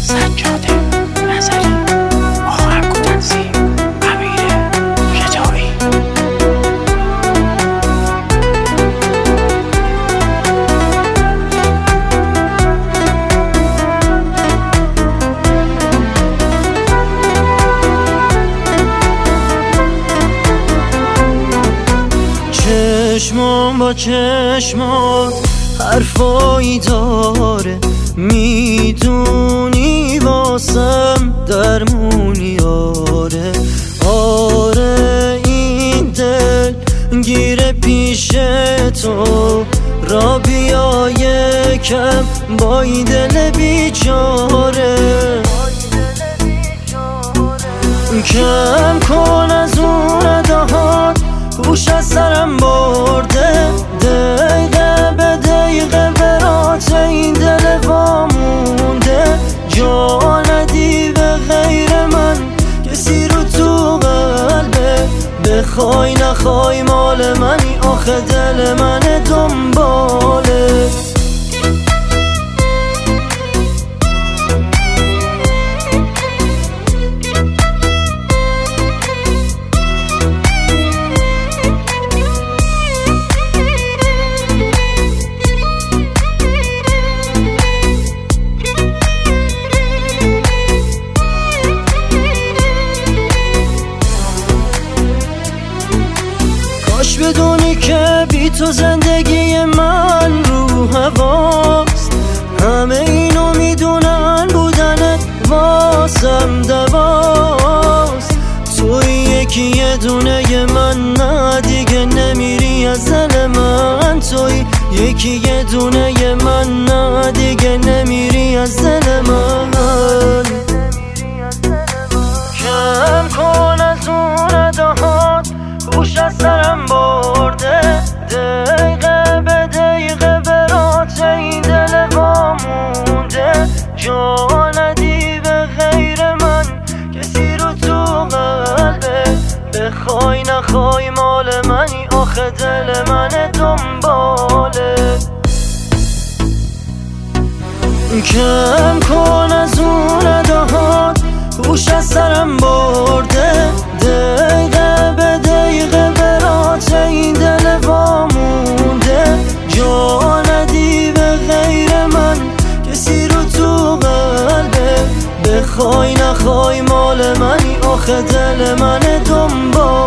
سجاده نظری، آهنگ و تنظیم امیر شجاعی. چشمان با چشمان حرفایی داره، میدونی واسم درمونی. آره این دل گیره پیش تو، را بیا یکم با این دل بیچاره. کم کن از اون ادهات، گوش از سرم برده، دقیقه به دقیقه برات این دل وامونده. جا ندی به غیر من کسی رو تو قلبه، بخوای نخوای مال منی، آخه دل من دنباله. کاش بدونی که بی تو زندگی من رو هواست، همه اینو میدونن بودنت واسم دواست. توی یکی یه دونه من، نه دیگه نمیری از دل من. توی یکی یه دونه من، نه دیگه نمیری از دل من. کم کن از اون ادهات، گوش از سرم برده، دقیقه به دقیقه برات این دل وامونده. جا ندی به غیر من کسی رو تو قلبه، بخوای نخوای مال منی، آخه دل من دنباله. کم کن از اون ادهات، گوش از سرم برده، دقیقه به دقیقه برات این دل وامونده. جا ندی به غیر من کسی رو تو قلبه، بخوای نخوای مال منی، آخه دل من دنباله.